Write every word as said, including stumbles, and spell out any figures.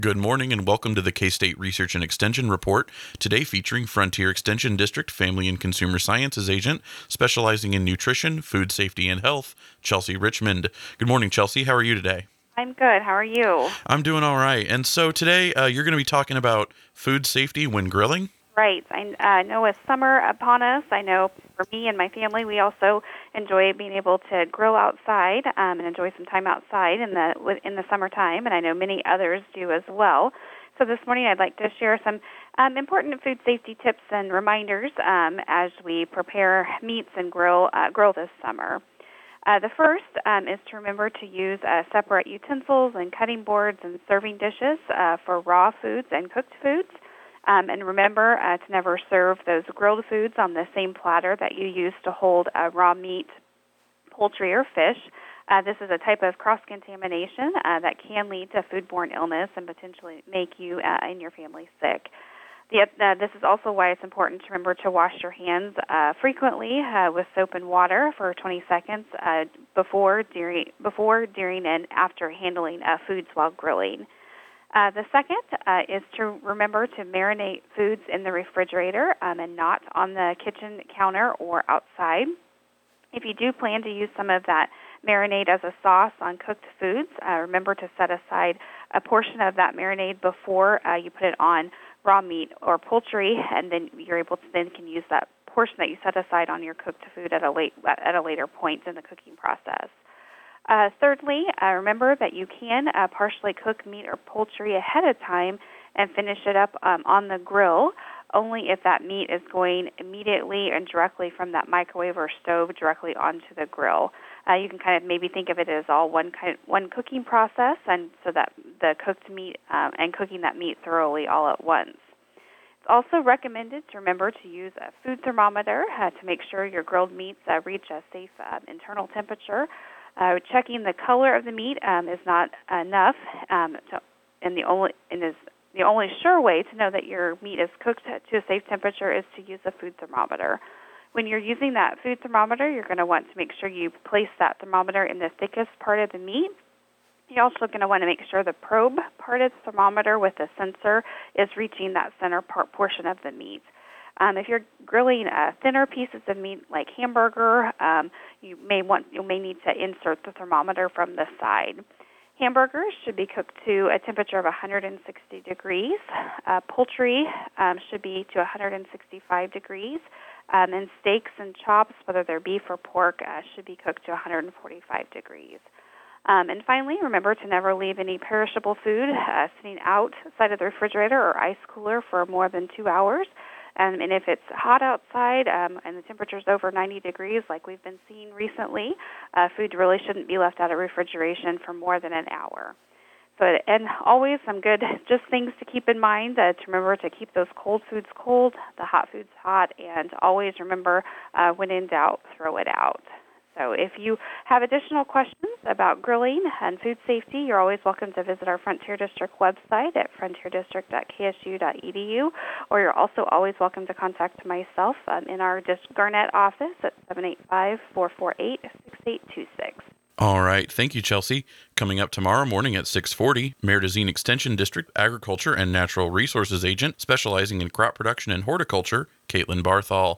Good morning and welcome to the K-State Research and Extension Report, today featuring Frontier Extension District Family and Consumer Sciences Agent specializing in nutrition, food safety, and health, Chelsea Richmond. Good morning, Chelsea. How are you today? I'm good. How are you? I'm doing all right. And so today uh, you're going to be talking about food safety when grilling? Right. I uh, know with summer upon us, I know for me and my family, we also enjoy being able to grill outside um, and enjoy some time outside in the in the summertime, and I know many others do as well. So this morning, I'd like to share some um, important food safety tips and reminders um, as we prepare meats and grill uh, grill this summer. Uh, the first um, is to remember to use uh, separate utensils and cutting boards and serving dishes uh, for raw foods and cooked foods. Um, and remember uh, to never serve those grilled foods on the same platter that you use to hold uh, raw meat, poultry, or fish. Uh, this is a type of cross-contamination uh, that can lead to foodborne illness and potentially make you uh, and your family sick. The, uh, this is also why it's important to remember to wash your hands uh, frequently uh, with soap and water for twenty seconds uh, before, during, before, during, and after handling uh, foods while grilling. Uh, the second uh, is to remember to marinate foods in the refrigerator um, and not on the kitchen counter or outside. If you do plan to use some of that marinade as a sauce on cooked foods, uh, remember to set aside a portion of that marinade before uh, you put it on raw meat or poultry, and then you're able to then can use that portion that you set aside on your cooked food at a late at a later point in the cooking process. Uh, thirdly, uh, remember that you can uh, partially cook meat or poultry ahead of time and finish it up um, on the grill, only if that meat is going immediately and directly from that microwave or stove directly onto the grill. Uh, you can kind of maybe think of it as all one kind of, one cooking process, and so that the cooked meat um, and cooking that meat thoroughly all at once. It's also recommended to remember to use a food thermometer uh, to make sure your grilled meats uh, reach a safe uh, internal temperature. Uh, checking the color of the meat um, is not enough, um, to, and the only and is the only sure way to know that your meat is cooked to a safe temperature is to use a food thermometer. When you're using that food thermometer, you're going to want to make sure you place that thermometer in the thickest part of the meat. You're also going to want to make sure the probe part of the thermometer with the sensor is reaching that center part portion of the meat. Um, if you're grilling uh, thinner pieces of meat like hamburger, um, you may want you may need to insert the thermometer from the side. Hamburgers should be cooked to a temperature of one hundred sixty degrees. Uh, poultry um, should be to one hundred sixty-five degrees. Um, and steaks and chops, whether they're beef or pork, uh, should be cooked to one hundred forty-five degrees. Um, and finally, remember to never leave any perishable food uh, sitting outside of the refrigerator or ice cooler for more than two hours. Um, and if it's hot outside um, and the temperature's over ninety degrees, like we've been seeing recently, uh, food really shouldn't be left out of refrigeration for more than an hour. So, and always some good just things to keep in mind, uh, to remember to keep those cold foods cold, the hot foods hot, and always remember uh, when in doubt, throw it out. So if you have additional questions about grilling and food safety, you're always welcome to visit our Frontier District website at frontier district dot k s u dot e d u, or you're also always welcome to contact myself um, in our Garnett office at seven eight five, four four eight, six eight two six. All right. Thank you, Chelsea. Coming up tomorrow morning at six forty, Merdozine Extension District Agriculture and Natural Resources Agent specializing in crop production and horticulture, Caitlin Barthol.